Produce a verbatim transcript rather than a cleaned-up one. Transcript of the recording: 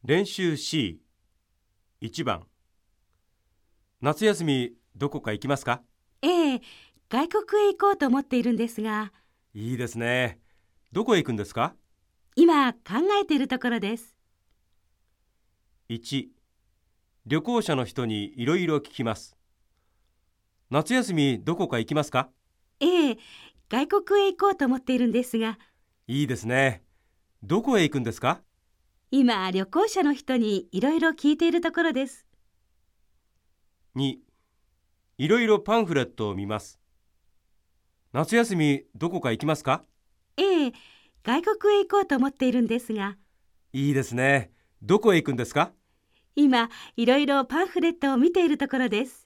練習 シーいち 番。夏休みどこか行きますか？ ええ、外国へ行こうと思っているんですが、 いいですね。どこへ行くんですか？ 今考えているところです。 いち、旅行者の人にいろいろ聞きます。夏休みどこか行きますか？ ええ、外国へ行こうと思っているんですが、 いいですね。どこへ行くんですか？ 今旅行者の人にいろいろ聞いているところです。 に、いろいろパンフレットを見ます。夏休みどこか行きますか？ ええ、外国へ行こうと思っているんですが、 いいですね。どこへ行くんですか？ 今いろいろパンフレットを見ているところです。